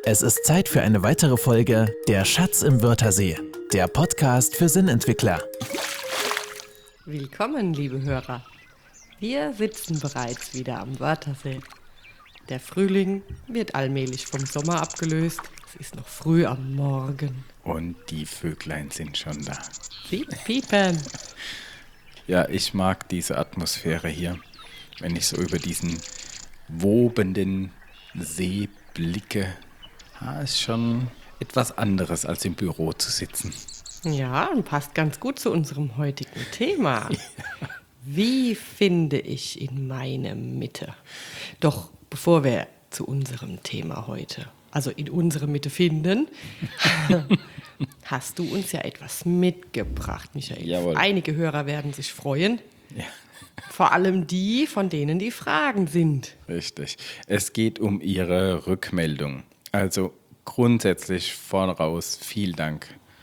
Es ist Zeit für eine weitere Folge Der Schatz im Wörthersee, der Podcast für Sinnentwickler. Willkommen, liebe Hörer. Wir sitzen bereits wieder am Wörthersee. Der Frühling wird allmählich vom Sommer abgelöst. Es ist noch früh am Morgen. Und die Vöglein sind schon da. Sie piepen. Ja, ich mag diese Atmosphäre hier, wenn ich so über diesen wobenden See blicke. Ist schon etwas anderes, als im Büro zu sitzen. Ja, und passt ganz gut zu unserem heutigen Thema. Ja. Wie finde ich in meine Mitte? Doch bevor wir zu unserem Thema heute, also in unsere Mitte finden, hast du uns ja etwas mitgebracht, Michael. Jawohl. Einige Hörer werden sich freuen. Ja. Vor allem die, von denen die Fragen sind. Richtig. Es geht um Ihre Rückmeldung. Also grundsätzlich voraus vielen Dank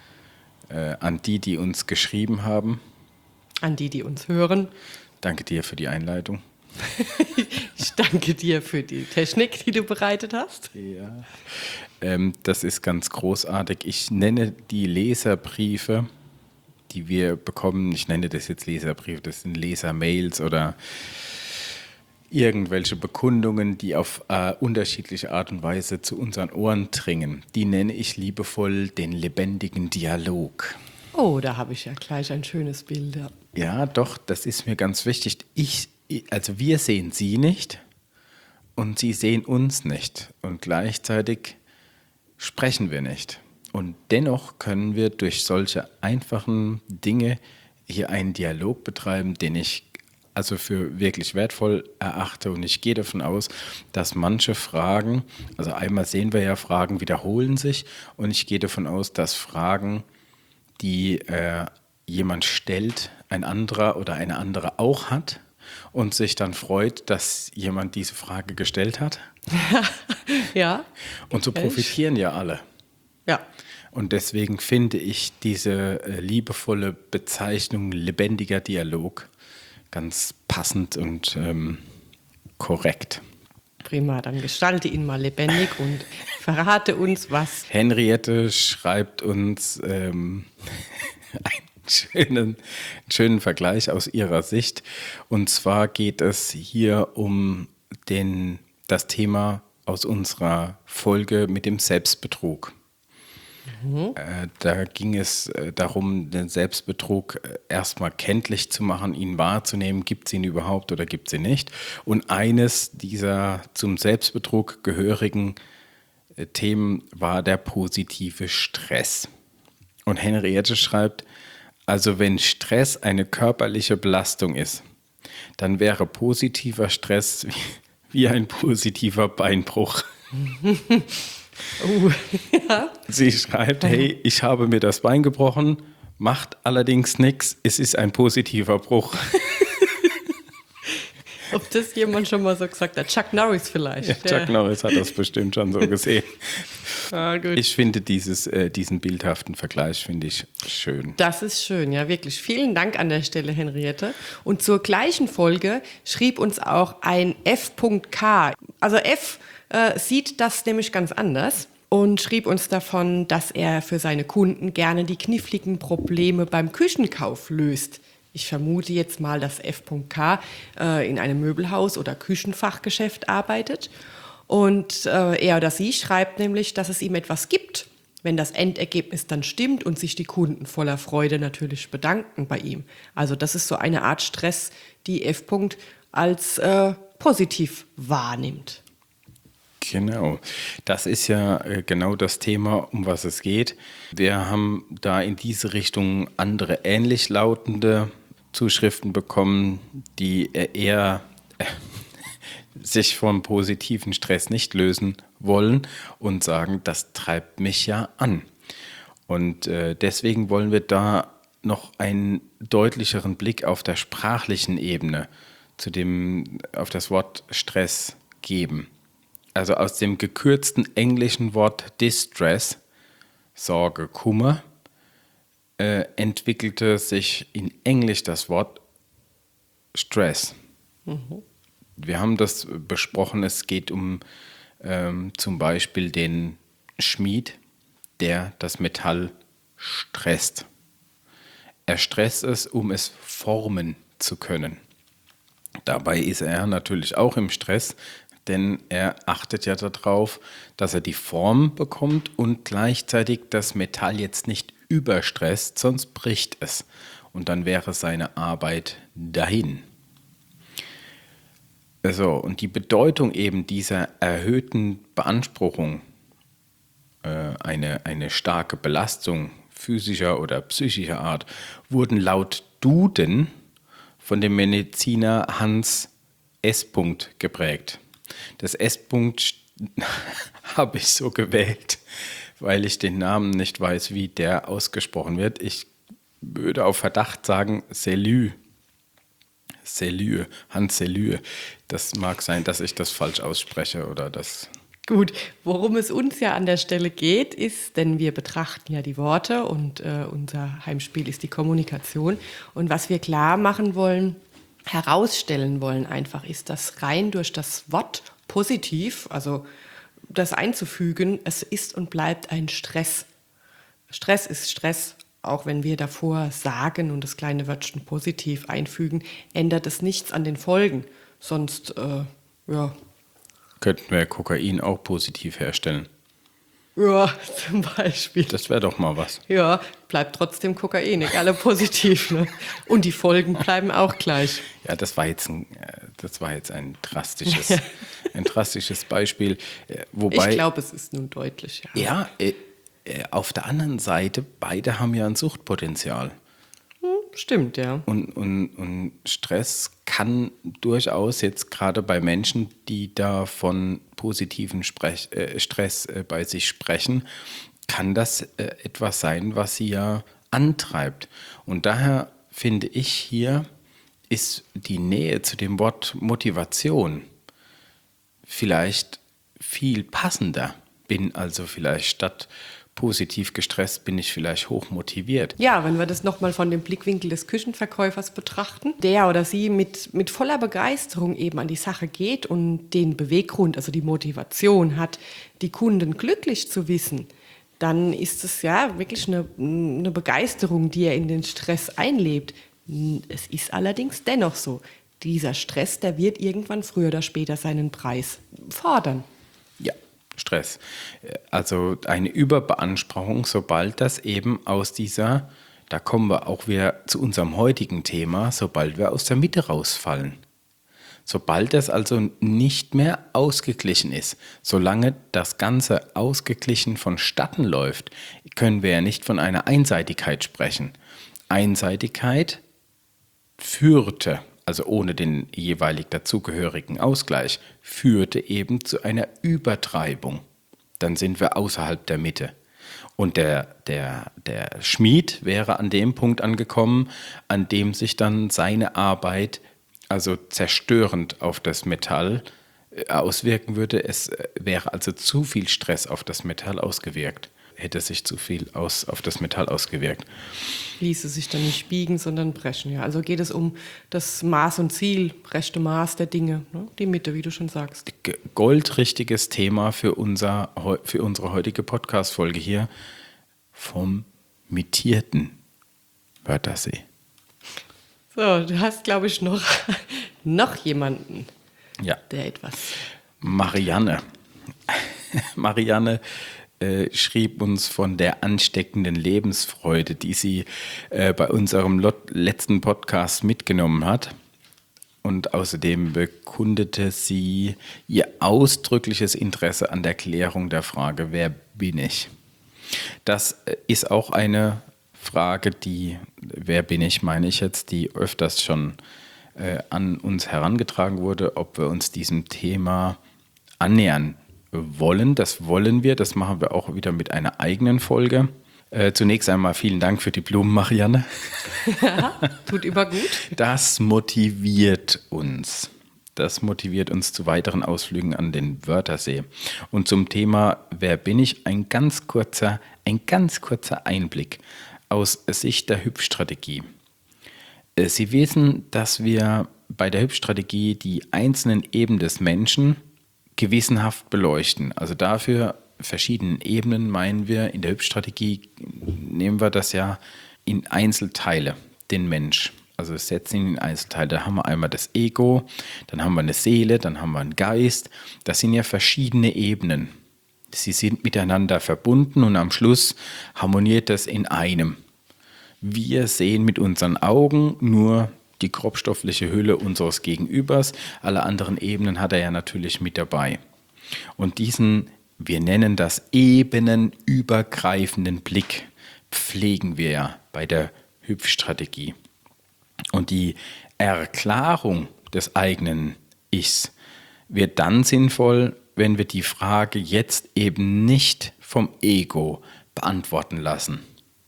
an die uns geschrieben haben. An die uns hören. Danke dir für die Einleitung. Ich danke dir für die Technik, die du bereitet hast. Ja. Das ist ganz großartig. Ich nenne die Leserbriefe, die wir bekommen, ich nenne das jetzt Leserbriefe, das sind Lesermails oder irgendwelche Bekundungen, die auf unterschiedliche Art und Weise zu unseren Ohren dringen. Die nenne ich liebevoll den lebendigen Dialog. Oh, da habe ich ja gleich ein schönes Bild. Ja, doch, das ist mir ganz wichtig. Also wir sehen Sie nicht und Sie sehen uns nicht. Und gleichzeitig sprechen wir nicht. Und dennoch können wir durch solche einfachen Dinge hier einen Dialog betreiben, den ich also für wirklich wertvoll erachte. Und ich gehe davon aus, dass manche Fragen, also einmal sehen wir ja, Fragen wiederholen sich. Und ich gehe davon aus, dass Fragen, die jemand stellt, ein anderer oder eine andere auch hat und sich dann freut, dass jemand diese Frage gestellt hat. Ja. Und so profitieren ja alle. Ja. Und deswegen finde ich diese liebevolle Bezeichnung lebendiger Dialog ganz passend und korrekt. Prima, dann gestalte ihn mal lebendig und verrate uns, was. Henriette schreibt uns einen schönen Vergleich aus ihrer Sicht. Und zwar geht es hier um das Thema aus unserer Folge mit dem Selbstbetrug. Da ging es darum, den Selbstbetrug erstmal kenntlich zu machen, ihn wahrzunehmen, gibt es ihn überhaupt oder gibt es ihn nicht. Und eines dieser zum Selbstbetrug gehörigen Themen war der positive Stress. Und Henriette schreibt, also wenn Stress eine körperliche Belastung ist, dann wäre positiver Stress wie ein positiver Beinbruch. Ja. Sie schreibt, hey, ich habe mir das Bein gebrochen, macht allerdings nichts, es ist ein positiver Bruch. Ob das jemand schon mal so gesagt hat? Chuck Norris vielleicht. Ja, Chuck Norris hat das bestimmt schon so gesehen. Gut. Ich finde diesen bildhaften Vergleich finde ich schön. Das ist schön, ja, wirklich. Vielen Dank an der Stelle, Henriette. Und zur gleichen Folge schrieb uns auch ein F.K. Also F sieht das nämlich ganz anders und schrieb uns davon, dass er für seine Kunden gerne die kniffligen Probleme beim Küchenkauf löst. Ich vermute jetzt mal, dass F.K. In einem Möbelhaus oder Küchenfachgeschäft arbeitet. Und er oder sie schreibt nämlich, dass es ihm etwas gibt, wenn das Endergebnis dann stimmt und sich die Kunden voller Freude natürlich bedanken bei ihm. Also das ist so eine Art Stress, die F. als positiv wahrnimmt. Genau, das ist ja genau das Thema, um was es geht. Wir haben da in diese Richtung andere ähnlich lautende Zuschriften bekommen, die eher sich vom positiven Stress nicht lösen wollen und sagen, das treibt mich ja an. Und deswegen wollen wir da noch einen deutlicheren Blick auf der sprachlichen Ebene auf das Wort Stress geben. Also aus dem gekürzten englischen Wort Distress, Sorge, Kummer, entwickelte sich in Englisch das Wort Stress. Mhm. Wir haben das besprochen, es geht um zum Beispiel den Schmied, der das Metall stresst. Er stresst es, um es formen zu können. Dabei ist er natürlich auch im Stress, denn er achtet ja darauf, dass er die Form bekommt und gleichzeitig das Metall jetzt nicht überstresst, sonst bricht es. Und dann wäre seine Arbeit dahin. So, und die Bedeutung eben dieser erhöhten Beanspruchung, eine starke Belastung physischer oder psychischer Art, wurden laut Duden von dem Mediziner Hans S. geprägt. Das S. habe ich so gewählt, weil ich den Namen nicht weiß, wie der ausgesprochen wird. Ich würde auf Verdacht sagen Selye. Hans Selye. Das mag sein, dass ich das falsch ausspreche oder das. Gut, worum es uns ja an der Stelle geht, ist, denn wir betrachten ja die Worte und unser Heimspiel ist die Kommunikation. Und was wir klar machen wollen, herausstellen wollen einfach, ist, dass rein durch das Wort positiv, also das einzufügen, es ist und bleibt ein Stress. Stress ist Stress, auch wenn wir davor sagen und das kleine Wörtchen positiv einfügen, ändert es nichts an den Folgen. Sonst, Könnten wir Kokain auch positiv herstellen. Ja, zum Beispiel. Das wäre doch mal was. Ja, bleibt trotzdem Kokain, egal ob positiv. Ne? Und die Folgen bleiben auch gleich. Ja, das war jetzt ein drastisches Beispiel. Wobei, Ich glaube, es ist nun deutlich. Ja. Ja, auf der anderen Seite, beide haben ja ein Suchtpotenzial. Stimmt, ja. Und Stress kann durchaus jetzt gerade bei Menschen, die da von positiven Stress bei sich sprechen, kann das etwas sein, was sie ja antreibt. Und daher finde ich, hier ist die Nähe zu dem Wort Motivation vielleicht viel passender. Bin also vielleicht statt positiv gestresst, bin ich vielleicht hoch motiviert. Ja, wenn wir das nochmal von dem Blickwinkel des Küchenverkäufers betrachten, der oder sie mit voller Begeisterung eben an die Sache geht und den Beweggrund, also die Motivation hat, die Kunden glücklich zu wissen, dann ist es ja wirklich eine Begeisterung, die er in den Stress einlebt. Es ist allerdings dennoch so, dieser Stress, der wird irgendwann früher oder später seinen Preis fordern. Ja, Stress. Also eine Überbeanspruchung, sobald das eben aus dieser, da kommen wir auch wieder zu unserem heutigen Thema, sobald wir aus der Mitte rausfallen. Sobald das also nicht mehr ausgeglichen ist, solange das Ganze ausgeglichen vonstatten läuft, können wir ja nicht von einer Einseitigkeit sprechen. Einseitigkeit führte, also ohne den jeweilig dazugehörigen Ausgleich, führte eben zu einer Übertreibung. Dann sind wir außerhalb der Mitte. Und der Schmied wäre an dem Punkt angekommen, an dem sich dann seine Arbeit also zerstörend auf das Metall auswirken würde. Es wäre also zu viel Stress auf das Metall ausgewirkt. Hätte sich zu viel auf das Metall ausgewirkt. Ließe sich dann nicht biegen, sondern brechen. Ja. Also geht es um das Maß und Ziel, rechte Maß der Dinge, ne? Die Mitte, wie du schon sagst. Goldrichtiges Thema für unsere heutige Podcast-Folge hier vom mitierten Wörthersee. So, du hast, glaube ich, noch jemanden, Ja. der etwas... Marianne schrieb uns von der ansteckenden Lebensfreude, die sie bei unserem letzten Podcast mitgenommen hat. Und außerdem bekundete sie ihr ausdrückliches Interesse an der Klärung der Frage, wer bin ich? Das ist auch eine Frage, wer bin ich, meine ich jetzt, die öfters schon an uns herangetragen wurde, ob wir uns diesem Thema annähern wollen. Das wollen wir, das machen wir auch wieder mit einer eigenen Folge. Zunächst einmal vielen Dank für die Blumen, Marianne. Ja, tut immer gut. Das motiviert uns. Das motiviert uns zu weiteren Ausflügen an den Wörthersee. Und zum Thema Wer bin ich? Ein ganz kurzer Einblick aus Sicht der Hüpfstrategie. Sie wissen, dass wir bei der Hüpfstrategie die einzelnen Ebenen des Menschen gewissenhaft beleuchten. Also dafür verschiedenen Ebenen meinen wir, in der Hüb-Strategie nehmen wir das ja in Einzelteile, den Mensch. Also setzen ihn in Einzelteile. Da haben wir einmal das Ego, dann haben wir eine Seele, dann haben wir einen Geist. Das sind ja verschiedene Ebenen. Sie sind miteinander verbunden und am Schluss harmoniert das in einem. Wir sehen mit unseren Augen nur die grobstoffliche Hülle unseres Gegenübers. Alle anderen Ebenen hat er ja natürlich mit dabei. Und diesen, wir nennen das ebenenübergreifenden Blick, pflegen wir ja bei der Hüb-Strategie. Und die Erklärung des eigenen Ichs wird dann sinnvoll, wenn wir die Frage jetzt eben nicht vom Ego beantworten lassen.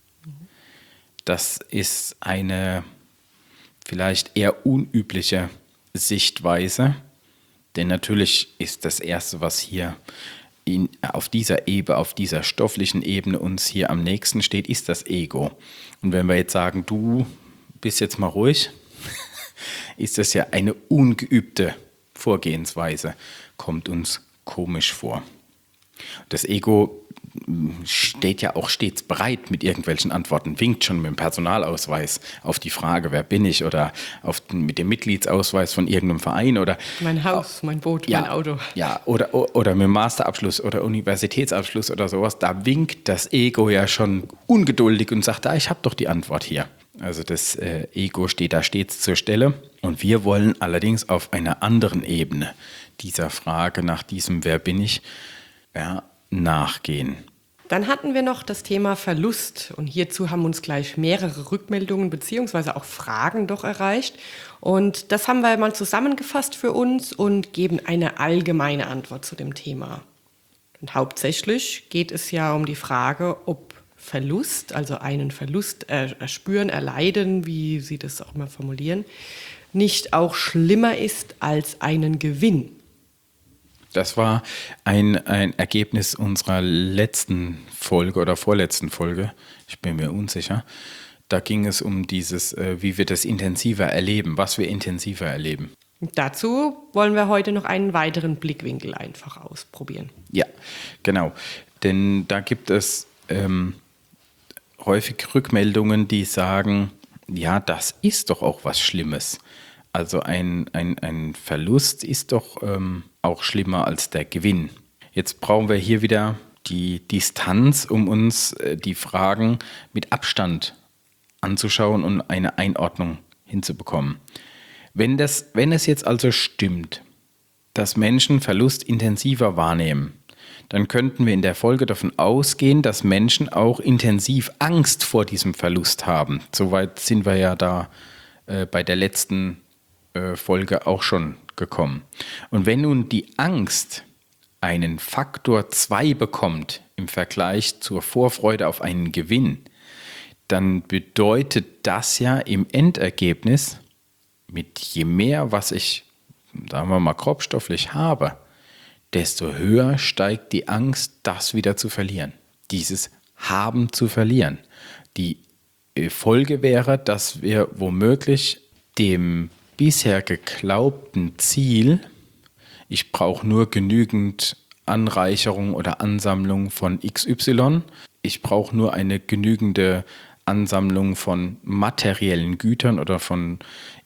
Das ist eine vielleicht eher unübliche Sichtweise, denn natürlich ist das Erste, was hier auf dieser Ebene, auf dieser stofflichen Ebene uns hier am nächsten steht, ist das Ego. Und wenn wir jetzt sagen, du bist jetzt mal ruhig, ist das ja eine ungeübte Vorgehensweise, kommt uns komisch vor. Das Ego steht ja auch stets bereit mit irgendwelchen Antworten, winkt schon mit dem Personalausweis auf die Frage, wer bin ich, oder mit dem Mitgliedsausweis von irgendeinem Verein oder mein Haus, mein Boot, mein Auto. Ja, oder mit dem Masterabschluss oder Universitätsabschluss oder sowas, da winkt das Ego ja schon ungeduldig und sagt, ich habe doch die Antwort hier. Also das Ego steht da stets zur Stelle und wir wollen allerdings auf einer anderen Ebene dieser Frage nach diesem Wer bin ich nachgehen. Dann hatten wir noch das Thema Verlust und hierzu haben uns gleich mehrere Rückmeldungen bzw. auch Fragen doch erreicht und das haben wir mal zusammengefasst für uns und geben eine allgemeine Antwort zu dem Thema. Und hauptsächlich geht es ja um die Frage, ob Verlust, also einen Verlust erspüren, erleiden, wie Sie das auch mal formulieren, nicht auch schlimmer ist als einen Gewinn. Das war ein Ergebnis unserer letzten Folge oder vorletzten Folge. Ich bin mir unsicher. Da ging es um dieses, wie wir das intensiver erleben, was wir intensiver erleben. Und dazu wollen wir heute noch einen weiteren Blickwinkel einfach ausprobieren. Ja, genau. Denn da gibt es häufig Rückmeldungen, die sagen, ja, das ist doch auch was Schlimmes. Also ein Verlust ist doch auch schlimmer als der Gewinn. Jetzt brauchen wir hier wieder die Distanz, um uns die Fragen mit Abstand anzuschauen und eine Einordnung hinzubekommen. Wenn es jetzt also stimmt, dass Menschen Verlust intensiver wahrnehmen, dann könnten wir in der Folge davon ausgehen, dass Menschen auch intensiv Angst vor diesem Verlust haben. Soweit sind wir ja da bei der letzten Folge auch schon gekommen. Und wenn nun die Angst einen Faktor 2 bekommt im Vergleich zur Vorfreude auf einen Gewinn, dann bedeutet das ja im Endergebnis, mit je mehr, was ich, sagen wir mal, grobstofflich habe, desto höher steigt die Angst, das wieder zu verlieren. Dieses Haben zu verlieren. Die Folge wäre, dass wir womöglich dem bisher geglaubten Ziel, ich brauche nur genügend Anreicherung oder Ansammlung von XY, ich brauche nur eine genügende Ansammlung von materiellen Gütern oder von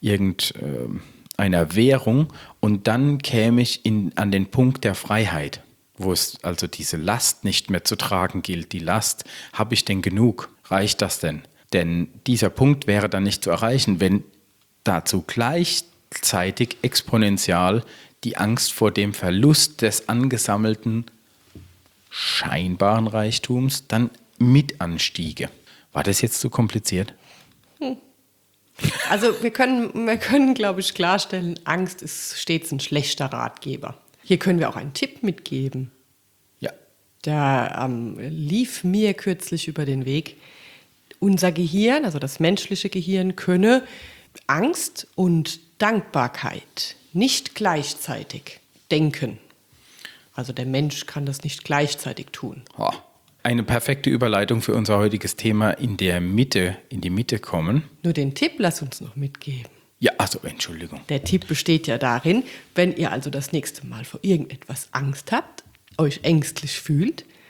irgendeiner Währung und dann käme ich an den Punkt der Freiheit, wo es also diese Last nicht mehr zu tragen gilt. Die Last, habe ich denn genug? Reicht das denn? Denn dieser Punkt wäre dann nicht zu erreichen, wenn dazu gleichzeitig exponentiell die Angst vor dem Verlust des angesammelten scheinbaren Reichtums dann mit anstiege. War das jetzt zu kompliziert? Also wir können, glaube ich, klarstellen, Angst ist stets ein schlechter Ratgeber. Hier können wir auch einen Tipp mitgeben. Ja. Da lief mir kürzlich über den Weg, unser Gehirn, also das menschliche Gehirn, könne Angst und Dankbarkeit nicht gleichzeitig denken. Also der Mensch kann das nicht gleichzeitig tun. Eine perfekte Überleitung für unser heutiges Thema in die Mitte kommen. Nur den Tipp lass uns noch mitgeben. Ja, also Entschuldigung. Der Tipp besteht ja darin, wenn ihr also das nächste Mal vor irgendetwas Angst habt, euch ängstlich fühlt,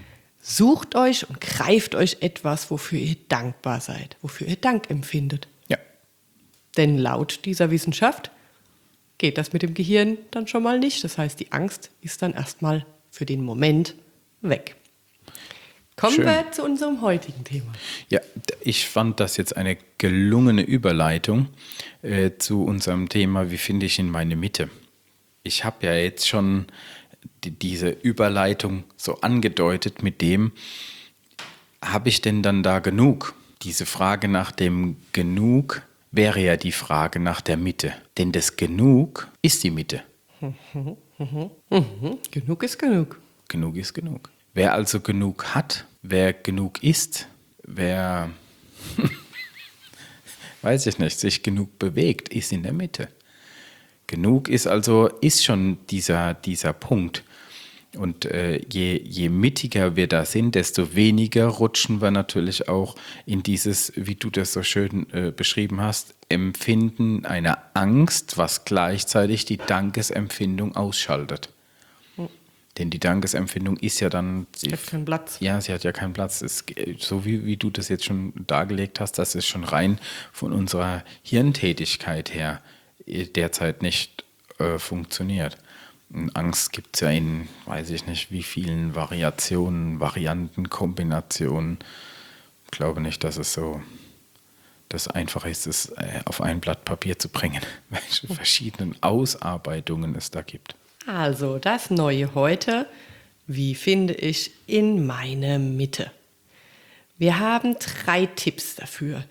Sucht euch und greift euch etwas, wofür ihr dankbar seid, wofür ihr Dank empfindet. Ja. Denn laut dieser Wissenschaft geht das mit dem Gehirn dann schon mal nicht. Das heißt, die Angst ist dann erstmal für den Moment weg. Kommen Schön. wir zu unserem heutigen Thema. Ja, ich fand das jetzt eine gelungene Überleitung zu unserem Thema, wie finde ich in meine Mitte? Ich habe ja jetzt schon diese Überleitung so angedeutet mit dem, habe ich denn dann da genug? Diese Frage nach dem Genug wäre ja die Frage nach der Mitte. Denn das Genug ist die Mitte. Genug ist genug. Genug ist genug. Wer also genug hat, wer genug isst, wer, weiß ich nicht, sich genug bewegt, ist in der Mitte. Genug ist schon dieser Punkt. Und je mittiger wir da sind, desto weniger rutschen wir natürlich auch in dieses, wie du das so schön beschrieben hast, Empfinden einer Angst, was gleichzeitig die Dankesempfindung ausschaltet. Denn die Dankesempfindung ist ja dann... Sie hat keinen Platz. Ja, sie hat ja keinen Platz. So wie du das jetzt schon dargelegt hast, das ist schon rein von unserer Hirntätigkeit her derzeit nicht funktioniert. Und Angst gibt es ja in, weiß ich nicht, wie vielen Variationen, Varianten, Kombinationen. Ich glaube nicht, dass es so das Einfache ist, es auf ein Blatt Papier zu bringen, welche verschiedenen Ausarbeitungen es da gibt. Also, das Neue heute, wie finde ich in meine Mitte? Wir haben 3 Tipps dafür.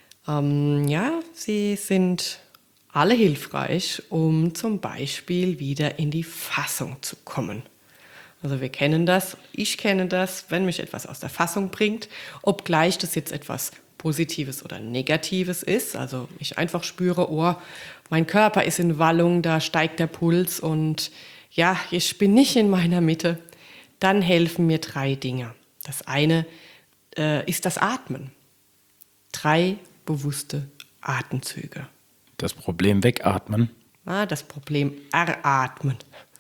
Sie sind alle hilfreich, um zum Beispiel wieder in die Fassung zu kommen. Also wir kennen das, ich kenne das, wenn mich etwas aus der Fassung bringt, obgleich das jetzt etwas Positives oder Negatives ist. Also ich einfach spüre, oh, mein Körper ist in Wallung, da steigt der Puls und ja, ich bin nicht in meiner Mitte. Dann helfen mir 3 Dinge. Das eine ist das Atmen. 3 bewusste Atemzüge. Das Problem wegatmen. Das Problem eratmen.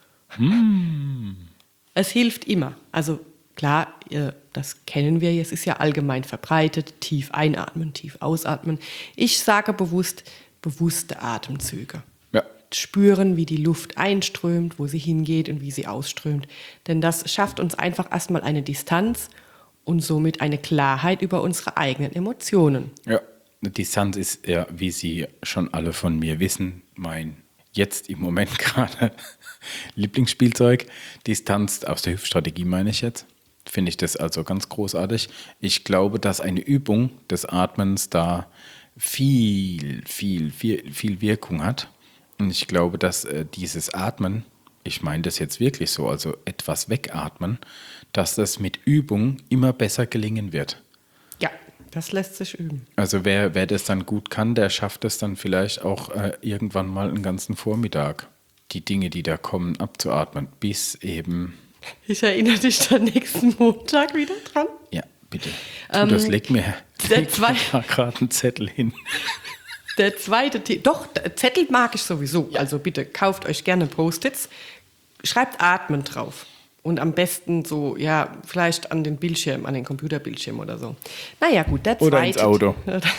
Es hilft immer. Also klar, das kennen wir, es ist ja allgemein verbreitet. Tief einatmen, tief ausatmen. Ich sage bewusst, bewusste Atemzüge. Ja. Spüren, wie die Luft einströmt, wo sie hingeht und wie sie ausströmt. Denn das schafft uns einfach erstmal eine Distanz und somit eine Klarheit über unsere eigenen Emotionen. Ja. Distanz ist ja, wie Sie schon alle von mir wissen, mein jetzt im Moment gerade Lieblingsspielzeug. Distanz aus der Hüftstrategie meine ich jetzt. Finde ich das also ganz großartig. Ich glaube, dass eine Übung des Atmens da viel Wirkung hat. Und ich glaube, dass dieses Atmen, ich meine das jetzt wirklich so, also etwas wegatmen, dass das mit Übung immer besser gelingen wird. Ja, das lässt sich üben. Also wer das dann gut kann, der schafft es dann vielleicht auch irgendwann mal einen ganzen Vormittag, die Dinge, die da kommen, abzuatmen, bis eben... Ich erinnere dich dann nächsten Montag wieder dran. Ja, bitte. Leg mir gerade einen Zettel hin. Der zweite Tipp, doch, Zettel mag ich sowieso. Ja. Also bitte, kauft euch gerne Post-its. Schreibt Atmen drauf. Und am besten so, ja, vielleicht an den Bildschirm, an den Computerbildschirm oder so. Naja, gut, der zweite. Oder ins Auto.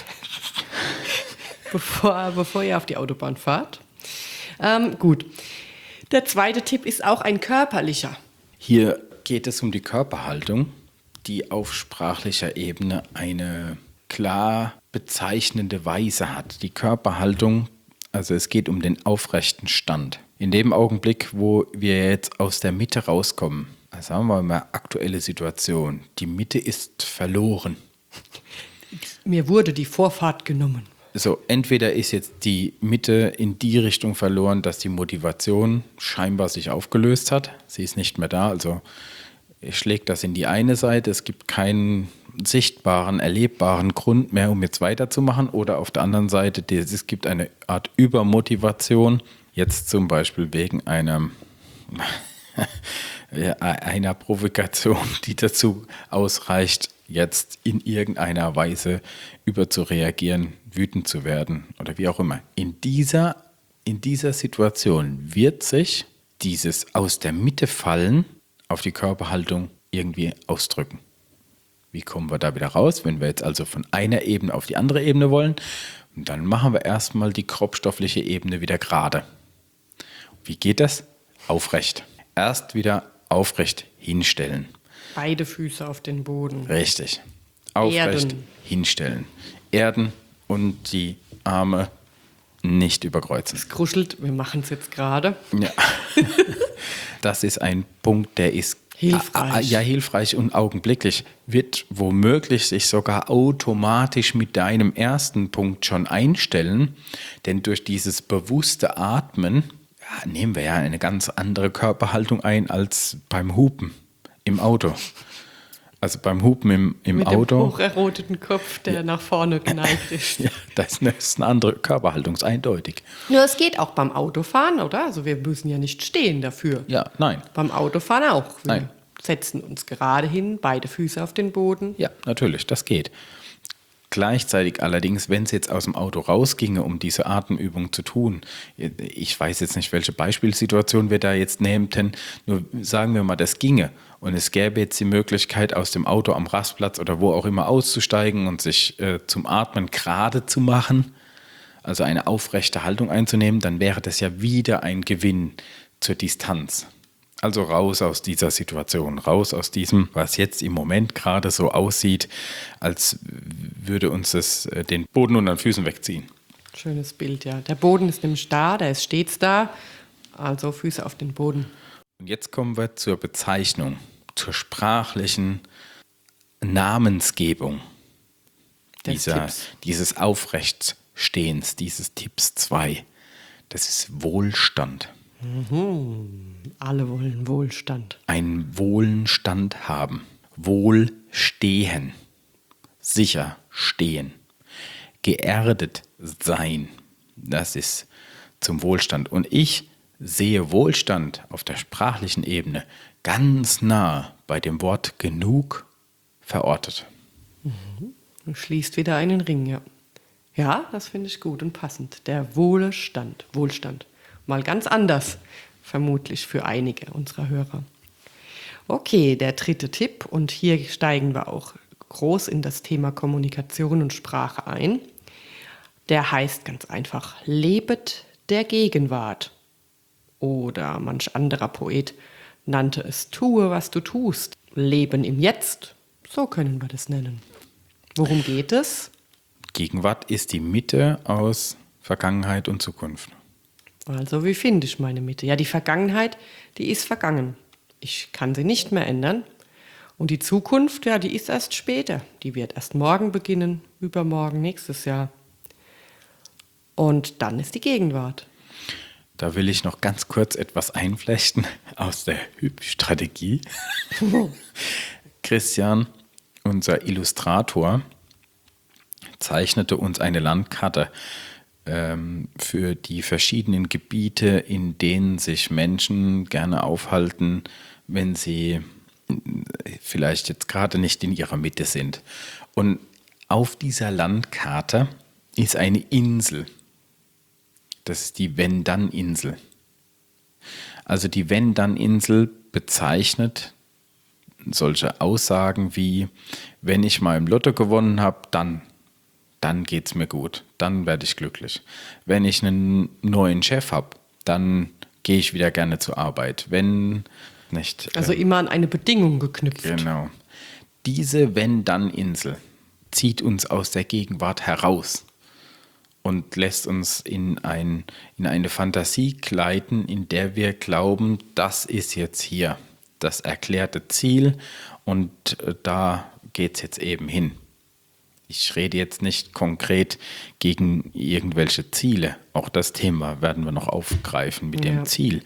bevor ihr auf die Autobahn fahrt. Gut. Der zweite Tipp ist auch ein körperlicher. Hier geht es um die Körperhaltung, die auf sprachlicher Ebene eine klar bezeichnende Weise hat. Die Körperhaltung, also es geht um den aufrechten Stand. In dem Augenblick, wo wir jetzt aus der Mitte rauskommen, also sagen wir mal aktuelle Situation, die Mitte ist verloren. Mir wurde die Vorfahrt genommen. So, entweder ist jetzt die Mitte in die Richtung verloren, dass die Motivation scheinbar sich aufgelöst hat. Sie ist nicht mehr da, also schlägt das in die eine Seite. Es gibt keinen sichtbaren, erlebbaren Grund mehr, um jetzt weiterzumachen. Oder auf der anderen Seite, es gibt eine Art Übermotivation. Jetzt zum Beispiel wegen einer Provokation, die dazu ausreicht, jetzt in irgendeiner Weise überzureagieren, wütend zu werden oder wie auch immer. In dieser Situation wird sich dieses aus der Mitte fallen auf die Körperhaltung irgendwie ausdrücken. Wie kommen wir da wieder raus, wenn wir jetzt also von einer Ebene auf die andere Ebene wollen? Und dann machen wir erstmal die grobstoffliche Ebene wieder gerade. Wie geht das? Aufrecht. Erst wieder aufrecht hinstellen. Beide Füße auf den Boden. Richtig. Aufrecht Erden. hinstellen. Erden und die Arme nicht überkreuzen. Es kruschelt, wir machen es jetzt gerade. Ja. Das ist ein Punkt, der ist Hilfreich. hilfreich und augenblicklich. Wird womöglich sich sogar automatisch mit deinem ersten Punkt schon einstellen. Denn durch dieses bewusste Atmen nehmen wir ja eine ganz andere Körperhaltung ein als beim Hupen im Auto. Also beim Hupen im Auto. Mit dem hocherroteten Kopf, der nach vorne geneigt ist. Ja, das ist eine andere Körperhaltung, ist eindeutig. Nur es geht auch beim Autofahren, oder? Also wir müssen ja nicht stehen dafür. Ja, nein. Beim Autofahren auch. Wir Nein. setzen uns gerade hin, beide Füße auf den Boden. Ja, natürlich, das geht. Gleichzeitig allerdings, wenn es jetzt aus dem Auto rausginge, um diese Atemübung zu tun, ich weiß jetzt nicht, welche Beispielsituation wir da jetzt nähmten, nur sagen wir mal, das ginge und es gäbe jetzt die Möglichkeit, aus dem Auto am Rastplatz oder wo auch immer auszusteigen und sich zum Atmen gerade zu machen, also eine aufrechte Haltung einzunehmen, dann wäre das ja wieder ein Gewinn zur Distanz. Also raus aus dieser Situation, raus aus diesem, was jetzt im Moment gerade so aussieht, als würde uns das den Boden unter den Füßen wegziehen. Schönes Bild, ja. Der Boden ist nämlich da, der ist stets da. Also Füße auf den Boden. Und jetzt kommen wir zur Bezeichnung, zur sprachlichen Namensgebung dieses Aufrechtstehens, dieses Tipps 2. Das ist Wohlstand. Alle wollen Wohlstand. Ein Wohlstand haben, wohlstehen, sicher stehen, geerdet sein, das ist zum Wohlstand. Und ich sehe Wohlstand auf der sprachlichen Ebene ganz nah bei dem Wort genug verortet. Du schließt wieder einen Ring, ja. Ja, das finde ich gut und passend. Der Wohlstand. Mal ganz anders, vermutlich für einige unserer Hörer. Okay, der dritte Tipp, und hier steigen wir auch groß in das Thema Kommunikation und Sprache ein. Der heißt ganz einfach, lebet der Gegenwart. Oder manch anderer Poet nannte es, tue, was du tust. Leben im Jetzt, so können wir das nennen. Worum geht es? Gegenwart ist die Mitte aus Vergangenheit und Zukunft. Also, wie finde ich meine Mitte? Ja, die Vergangenheit, die ist vergangen. Ich kann sie nicht mehr ändern. Und die Zukunft, ja, die ist erst später. Die wird erst morgen beginnen, übermorgen, nächstes Jahr. Und dann ist die Gegenwart. Da will ich noch ganz kurz etwas einflechten aus der Hyp-Strategie. Christian, unser Illustrator, zeichnete uns eine Landkarte für die verschiedenen Gebiete, in denen sich Menschen gerne aufhalten, wenn sie vielleicht jetzt gerade nicht in ihrer Mitte sind. Und auf dieser Landkarte ist eine Insel. Das ist die Wenn-Dann-Insel. Also die Wenn-Dann-Insel bezeichnet solche Aussagen wie, wenn ich mal im Lotto gewonnen habe, dann geht es mir gut, dann werde ich glücklich. Wenn ich einen neuen Chef habe, dann gehe ich wieder gerne zur Arbeit. Wenn nicht. Also immer an eine Bedingung geknüpft. Genau. Diese Wenn-Dann-Insel zieht uns aus der Gegenwart heraus und lässt uns in eine Fantasie gleiten, in der wir glauben, das ist jetzt hier das erklärte Ziel und da geht es jetzt eben hin. Ich rede jetzt nicht konkret gegen irgendwelche Ziele. Auch das Thema werden wir noch aufgreifen mit dem Ziel.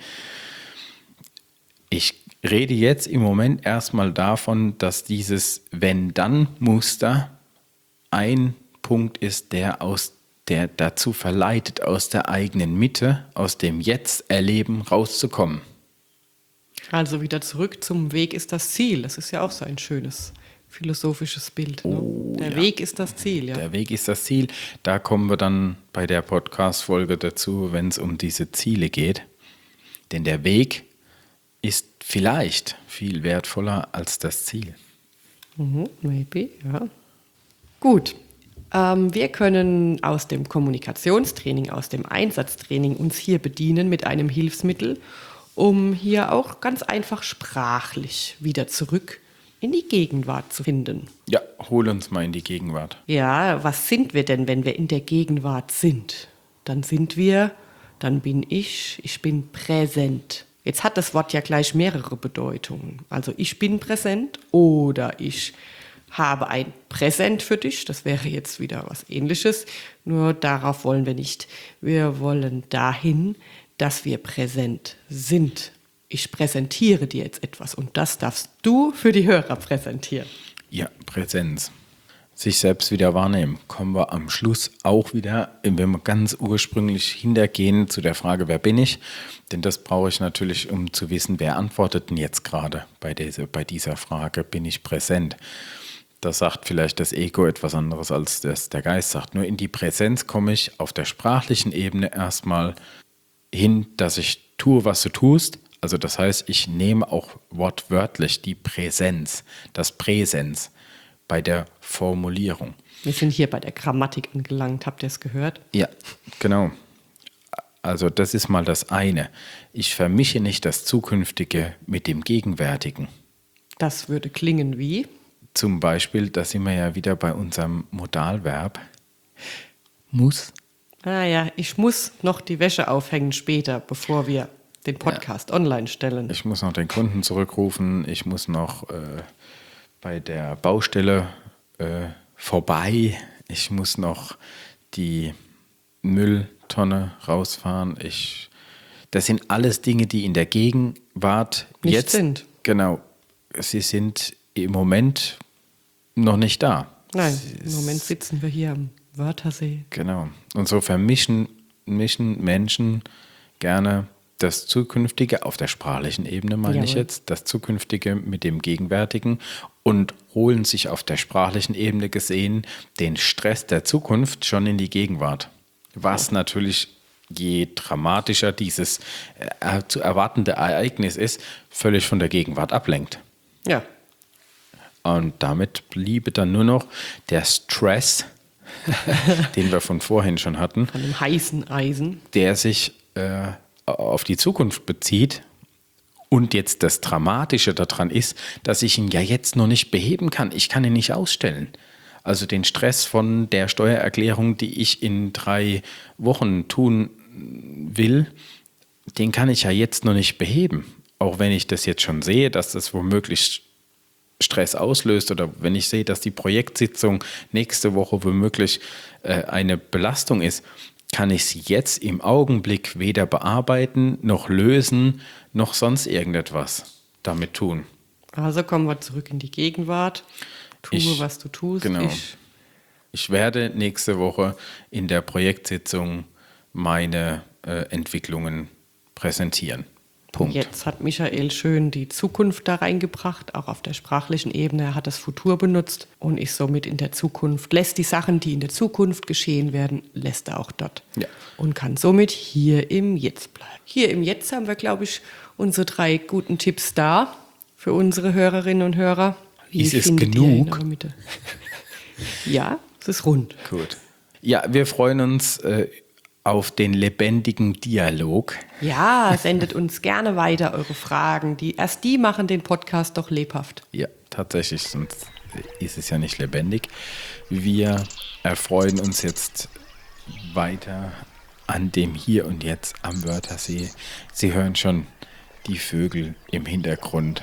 Ich rede jetzt im Moment erstmal davon, dass dieses Wenn-Dann-Muster ein Punkt ist, der dazu verleitet, aus der eigenen Mitte, aus dem Jetzt-Erleben rauszukommen. Also wieder zurück zum Weg ist das Ziel. Das ist ja auch so ein schönes philosophisches Bild. Ne? Der Weg ist das Ziel, ja. Der Weg ist das Ziel. Da kommen wir dann bei der Podcast-Folge dazu, wenn es um diese Ziele geht. Denn der Weg ist vielleicht viel wertvoller als das Ziel. Maybe, ja. Gut. Wir können aus dem Kommunikationstraining, aus dem Einsatztraining uns hier bedienen mit einem Hilfsmittel, um hier auch ganz einfach sprachlich wieder zurück in die Gegenwart zu finden. Ja, hol uns mal in die Gegenwart. Ja, was sind wir denn, wenn wir in der Gegenwart sind? Dann bin ich bin präsent. Jetzt hat das Wort ja gleich mehrere Bedeutungen. Also ich bin präsent oder ich habe ein Präsent für dich. Das wäre jetzt wieder was Ähnliches. Nur darauf wollen wir nicht. Wir wollen dahin, dass wir präsent sind. Ich präsentiere dir jetzt etwas und das darfst du für die Hörer präsentieren. Ja, Präsenz. Sich selbst wieder wahrnehmen. Kommen wir am Schluss auch wieder, wenn wir ganz ursprünglich hintergehen zu der Frage, wer bin ich? Denn das brauche ich natürlich, um zu wissen, wer antwortet denn jetzt gerade bei dieser Frage, bin ich präsent? Da sagt vielleicht das Ego etwas anderes, als das der Geist sagt. Nur in die Präsenz komme ich auf der sprachlichen Ebene erstmal hin, dass ich tue, was du tust. Also das heißt, ich nehme auch wortwörtlich die Präsenz, das Präsens bei der Formulierung. Wir sind hier bei der Grammatik angelangt, habt ihr es gehört? Ja, genau. Also das ist mal das eine. Ich vermische nicht das Zukünftige mit dem Gegenwärtigen. Das würde klingen wie? Zum Beispiel, da sind wir ja wieder bei unserem Modalverb. Muss. Ah ja, ich muss noch die Wäsche aufhängen später, bevor wir den Podcast online stellen. Ich muss noch den Kunden zurückrufen, ich muss noch bei der Baustelle vorbei, ich muss noch die Mülltonne rausfahren. Das sind alles Dinge, die in der Gegenwart nicht jetzt sind. Genau, sie sind im Moment noch nicht da. Nein, im Moment sitzen wir hier am Wörthersee. Genau. Und so vermischen Menschen gerne das Zukünftige auf der sprachlichen Ebene, meine ich jetzt, das Zukünftige mit dem Gegenwärtigen und holen sich auf der sprachlichen Ebene gesehen den Stress der Zukunft schon in die Gegenwart. Was natürlich, je dramatischer dieses zu erwartende Ereignis ist, völlig von der Gegenwart ablenkt. Ja. Und damit bliebe dann nur noch der Stress, den wir von vorhin schon hatten. Von dem heißen Eisen. Der sich auf die Zukunft bezieht. Und jetzt das Dramatische daran ist, dass ich ihn ja jetzt noch nicht beheben kann. Ich kann ihn nicht ausstellen. Also den Stress von der Steuererklärung, die ich in 3 Wochen tun will, den kann ich ja jetzt noch nicht beheben. Auch wenn ich das jetzt schon sehe, dass das womöglich Stress auslöst oder wenn ich sehe, dass die Projektsitzung nächste Woche womöglich eine Belastung ist, kann ich sie jetzt im Augenblick weder bearbeiten, noch lösen, noch sonst irgendetwas damit tun. Also kommen wir zurück in die Gegenwart. Tue, was du tust. Genau. Ich werde nächste Woche in der Projektsitzung meine Entwicklungen präsentieren. Punkt. Jetzt hat Michael schön die Zukunft da reingebracht, auch auf der sprachlichen Ebene. Er hat das Futur benutzt und ist somit in der Zukunft, lässt die Sachen, die in der Zukunft geschehen werden, lässt er auch dort. Ja. Und kann somit hier im Jetzt bleiben. Hier im Jetzt haben wir, glaube ich, unsere 3 guten Tipps da für unsere Hörerinnen und Hörer. Ist es genug? Ja, es ist rund. Gut. Ja, wir freuen uns auf den lebendigen Dialog. Ja, sendet uns gerne weiter eure Fragen. Die machen den Podcast doch lebhaft. Ja, tatsächlich, sonst ist es ja nicht lebendig. Wir erfreuen uns jetzt weiter an dem Hier und Jetzt am Wörthersee. Sie hören schon die Vögel im Hintergrund.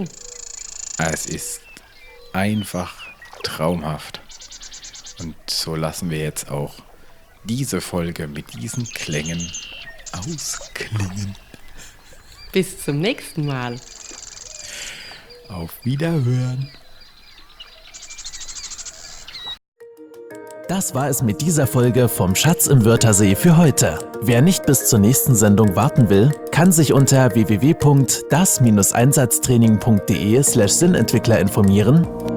Es ist einfach traumhaft. Und so lassen wir jetzt auch diese Folge mit diesen Klängen ausklingen. Bis zum nächsten Mal. Auf Wiederhören. Das war es mit dieser Folge vom Schatz im Wörthersee für heute. Wer nicht bis zur nächsten Sendung warten will, kann sich unter www.das-einsatztraining.de/Sinnentwickler informieren